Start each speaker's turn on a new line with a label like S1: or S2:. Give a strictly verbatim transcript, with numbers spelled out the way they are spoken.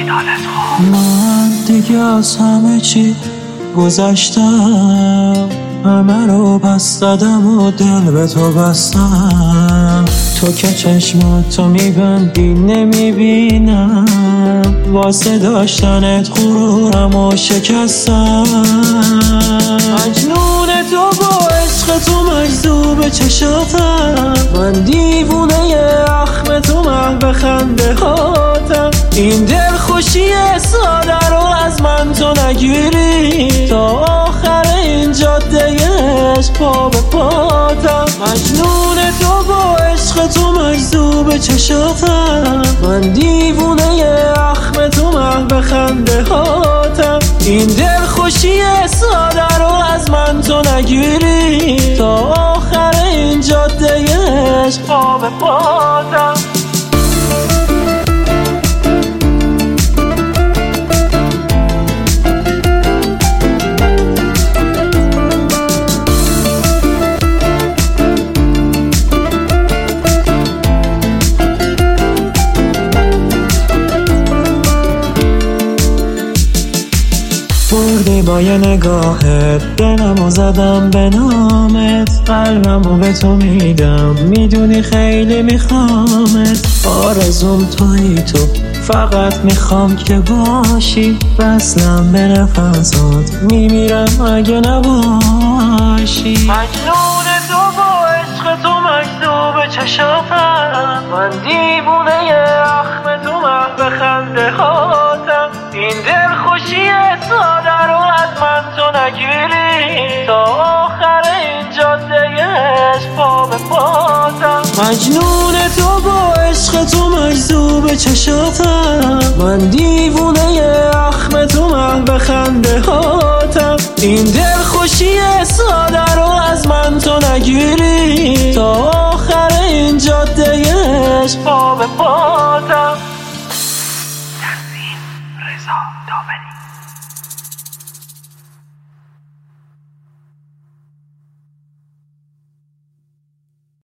S1: من دیگه از همه چی گذشتم، همه رو پس دادم و دل به تو بستم. تو که چشماتو میبندی نمیبینم، واسه داشتنت غرورم و شکستم. مجنون تو با عشق تو مجذوب چشاتم، من دیوونه اخم تو محو خنده هاتم. این دل خوشی ساده رو از من تو نگیری، تا آخر این جاده عشق پا به پاتم. مجنون تو با عشق تو مجذوب چشاتم، من دیوونه اخم تو محو خنده هاتم. این دل خوشی ساده رو از من تو نگیری، تا آخر این جاده عشق پا به پاتم. بردی با یه نگاهت دلمو زدم به نامت، قلبمو به تو میدم میدونی خیلی میخوامت. آرزوم تویی تو، فقط میخوام که باشی، وصلم به نفسات میمیرم اگه نباشی. مجنون تو با عشق تو مجذوب چشاتم، من دیوونه اخم تو محو خنده هاتم. این دل خوشی ساده رو از من تو نگیری، تا آخر این جاده عشق پا به پاتم. مجنون تو با عشق تو مجذوب چشاتم، من دیوونه اخم تو محو خنده هاتم. این دل خوشی ساده رو از من تو نگیری، تا آخر این جاده عشق پا به پاتم.